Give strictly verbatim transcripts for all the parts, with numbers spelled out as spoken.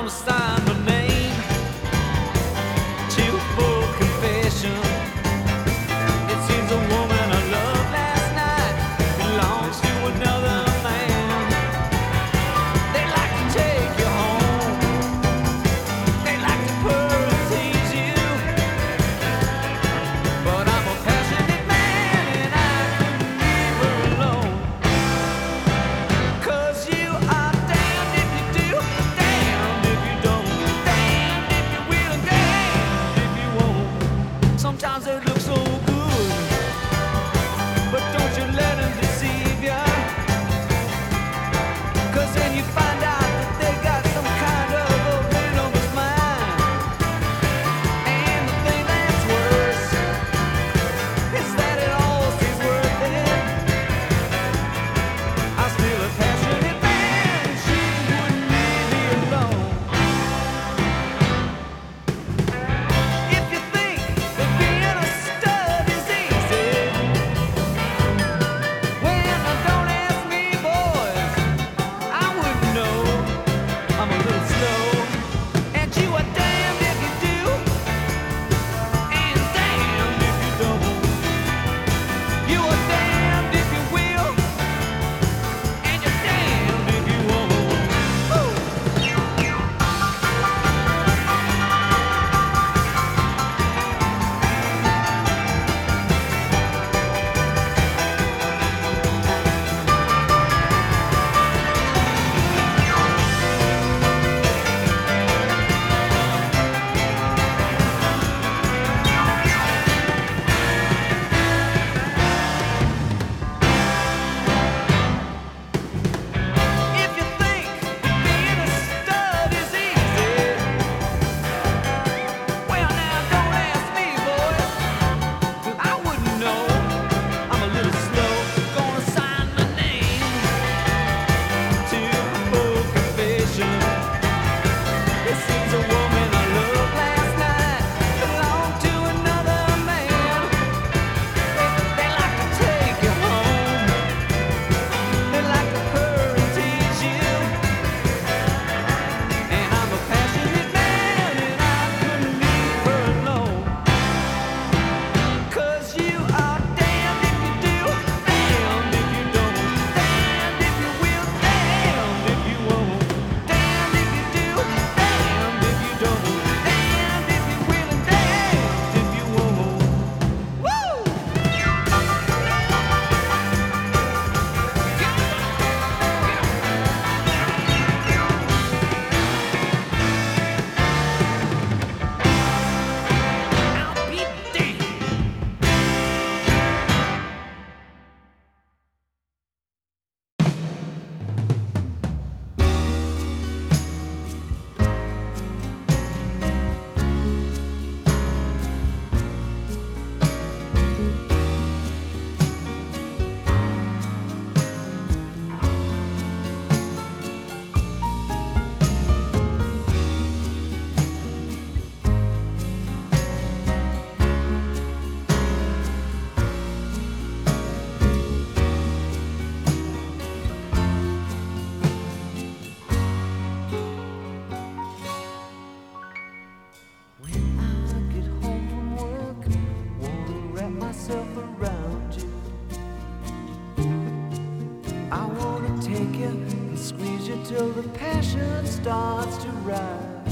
till the passion starts to rise.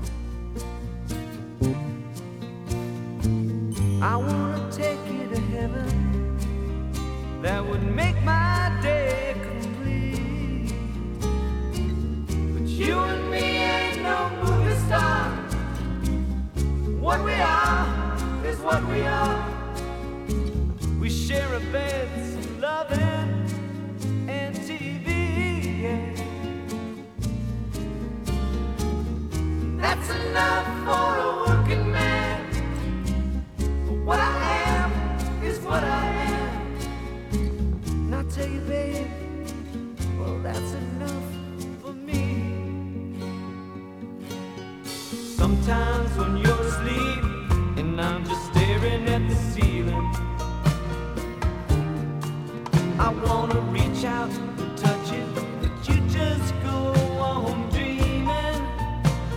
I wanna take you to heaven, that would make my day complete. But you and me ain't no movie star. What we are is what we are. We share a bed, some loving and T V, yeah. That's enough for a working man. But what I am is what I am. And I tell you, babe, well, that's enough for me. Sometimes when you're asleep and I'm just staring at the ceiling, I wanna reach out and touch you, but you just go on dreaming.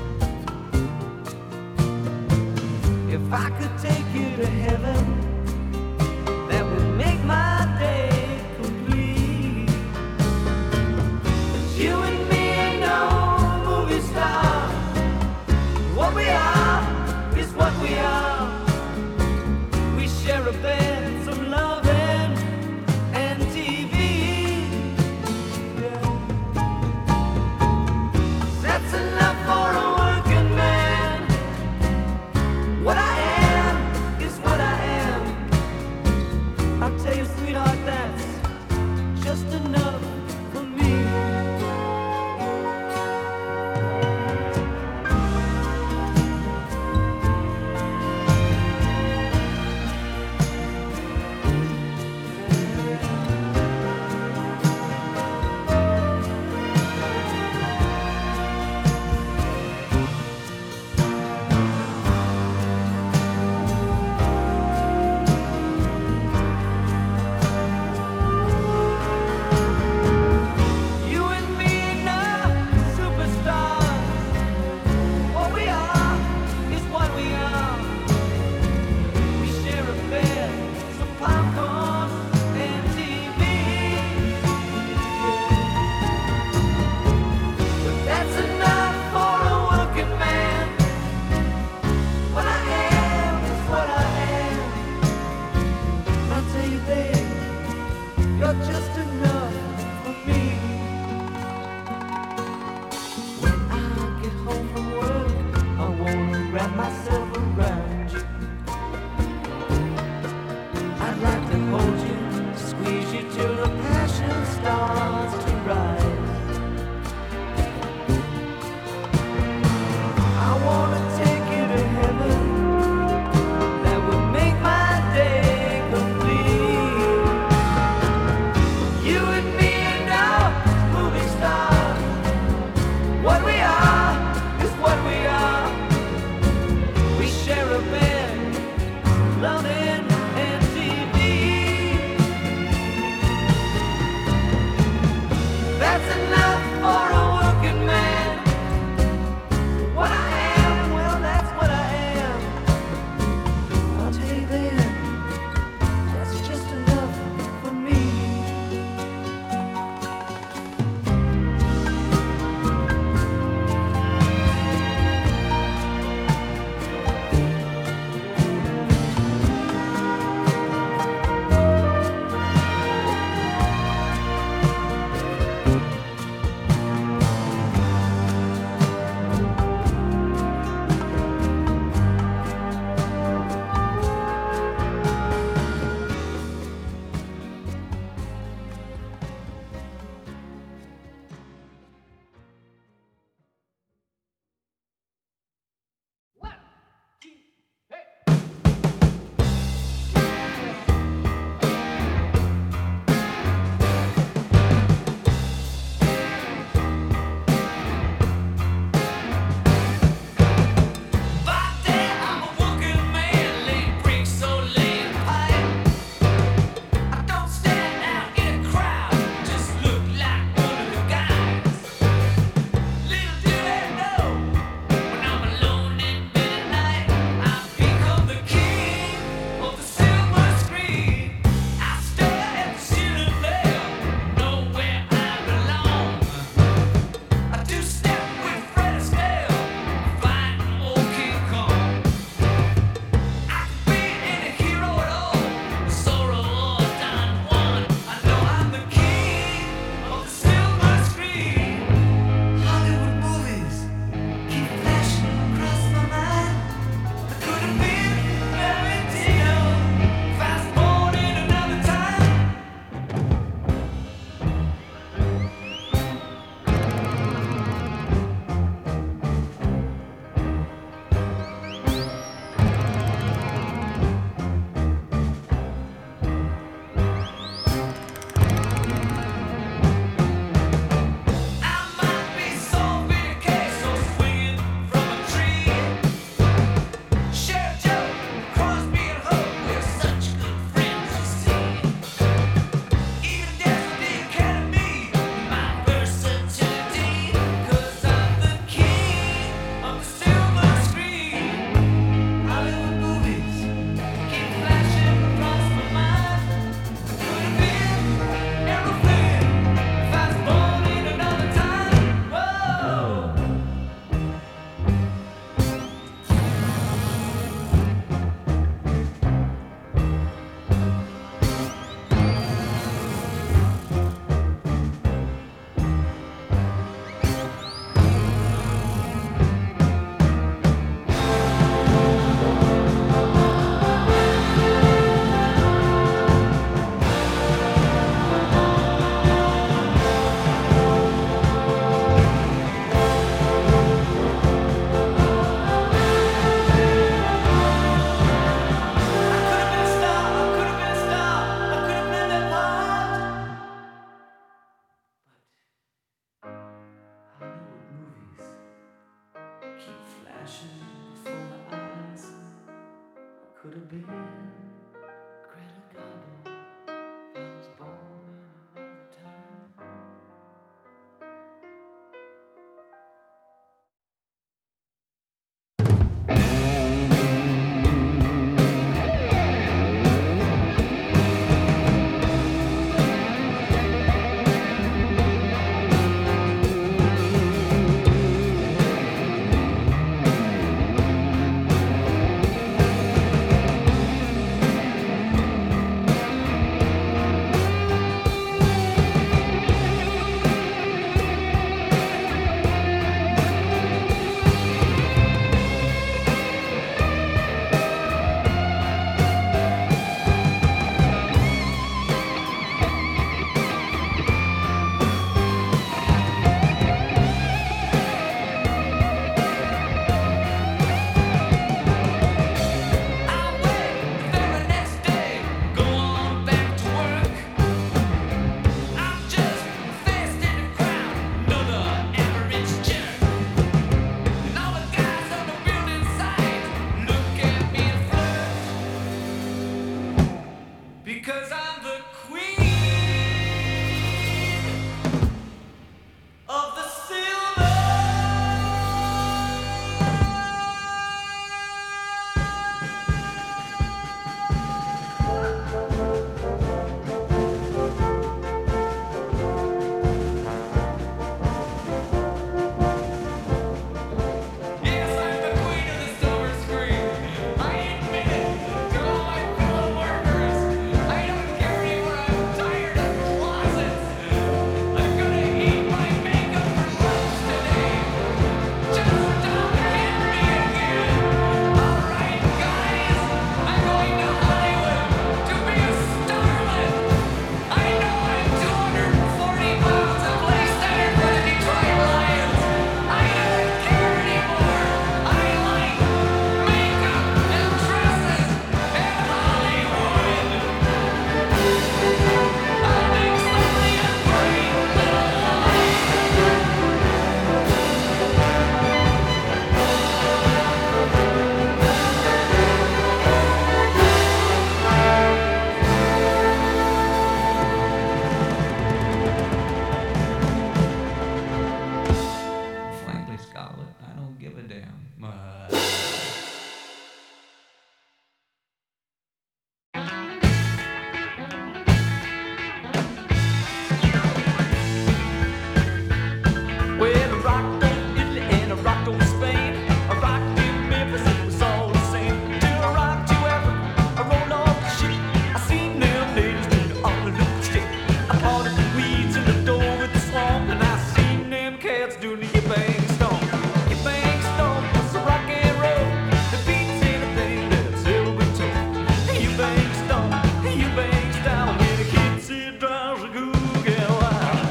take you to heaven that would make my day complete. But you and me ain't no movie star. What we are is what we are. We share a bed, some loving, and T V. Yeah. That's enough for a working man. What I am is what I am. could have been. Credit card, I was born in another time. Because I'm the queen of the silver. Yes, I'm the queen of the silver screen. I admit it to all my fellow workers. I don't care anymore, I'm tired of closets. I'm gonna eat my makeup for lunch today. Just don't hit me again. Alright, guys, I'm going to Hollywood to be a starlet. I know I'm two hundred forty pounds and play center for the Detroit Lions. I don't care anymore. I like makeup and dresses and Hollywood. I'll make something a great little life. Frankly, Scarlett, I don't give a damn. Uh, Well, I rocked on Italy and I rocked on Spain. I rocked in Memphis, it was all the same. Till I rocked to Africa, I rolled off the ship. I seen them ladies do the all look stick. I parted the weeds in the door with the swamp, and I seen them cats do the yip bang stomp. Yip bang stomp was the rock and roll that beats anything that's ever been told. Yip bang stomp, yip bang style, when the kids it drives a Google wild.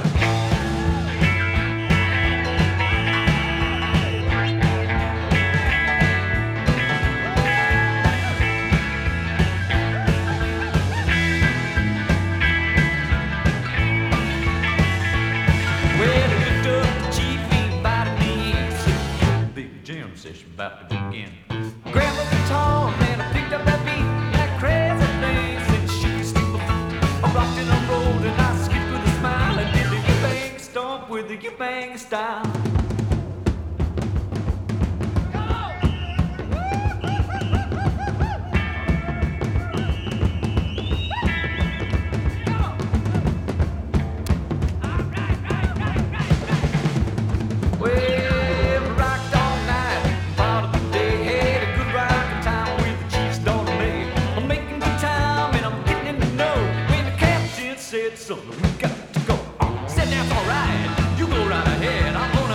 Well, I looked up the chief, he invited me in. Big jam session about to begin. Grabbed up the guitar and I picked up that beat like crazy things and she could skip a beat. I rocked and I rolled and I skipped with a smile and did the you-bang stomp with the you-bang style. Well, I rocked all night, part of the day, had a good rockin' time with the Chief's daughter May. I'm making good time and I'm getting in the know when the captain said, "So we got to go." Said that's all right, you go right ahead. I'm gonna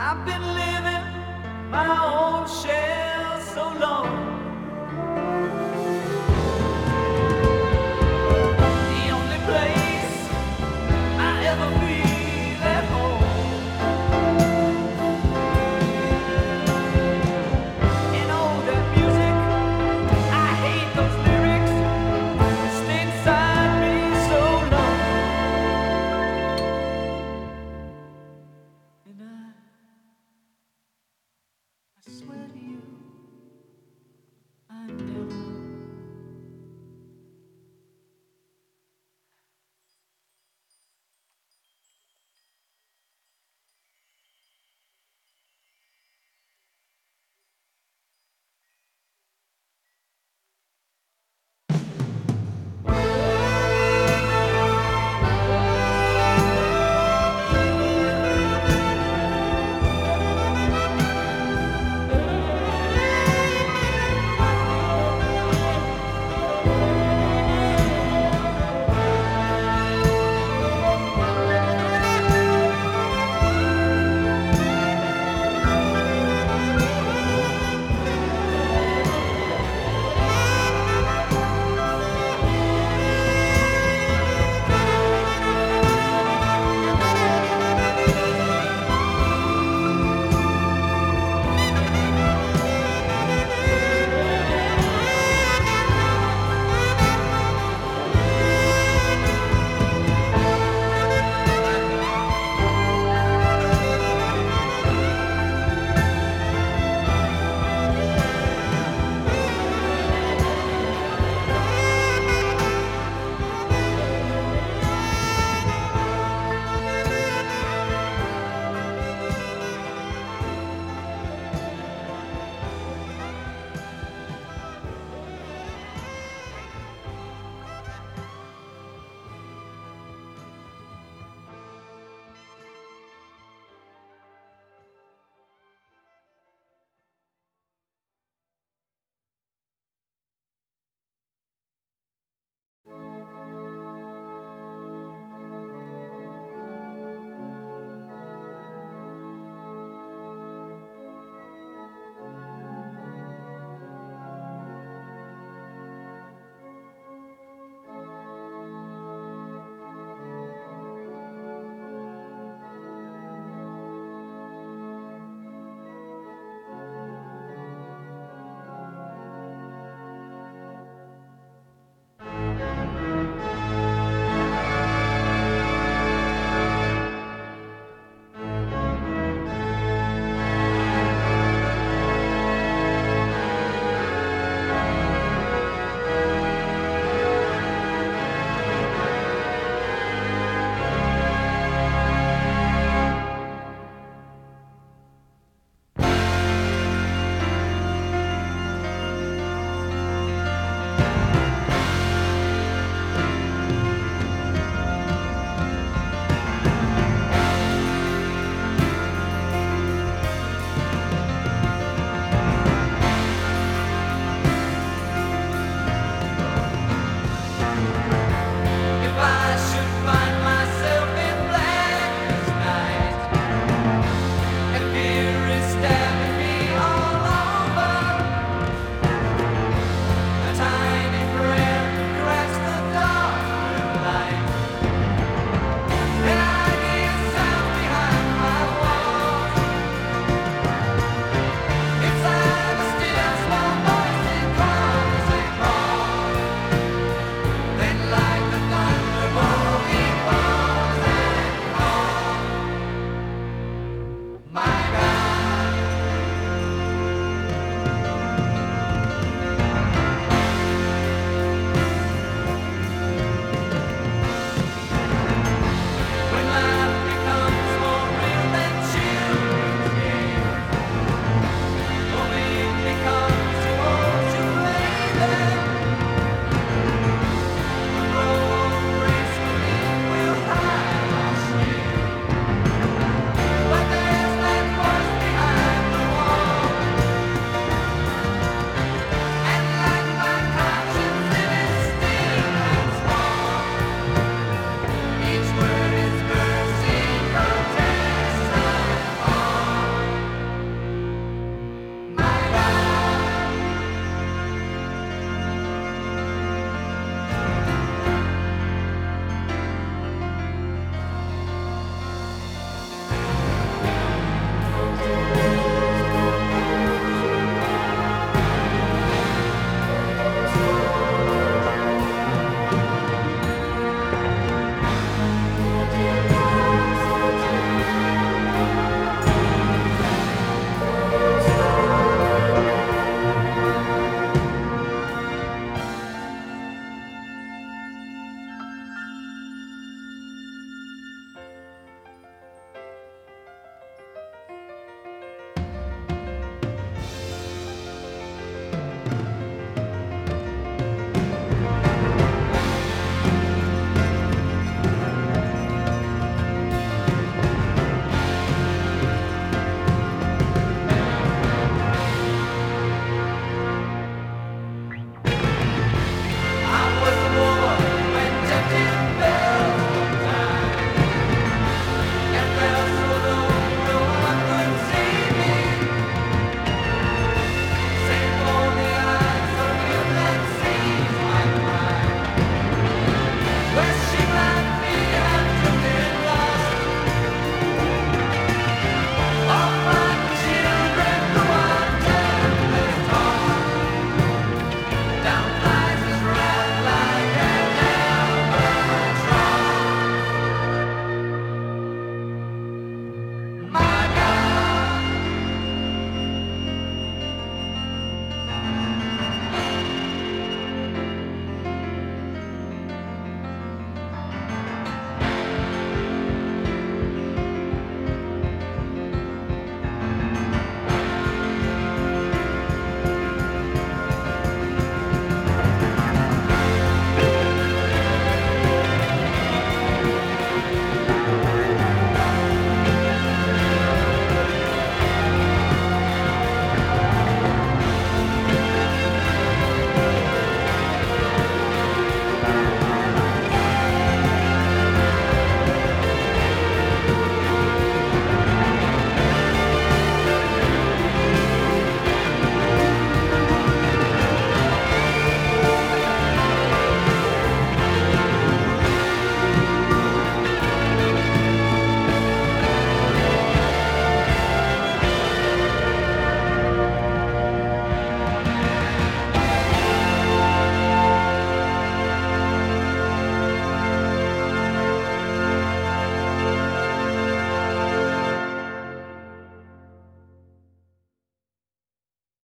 I've been living my own share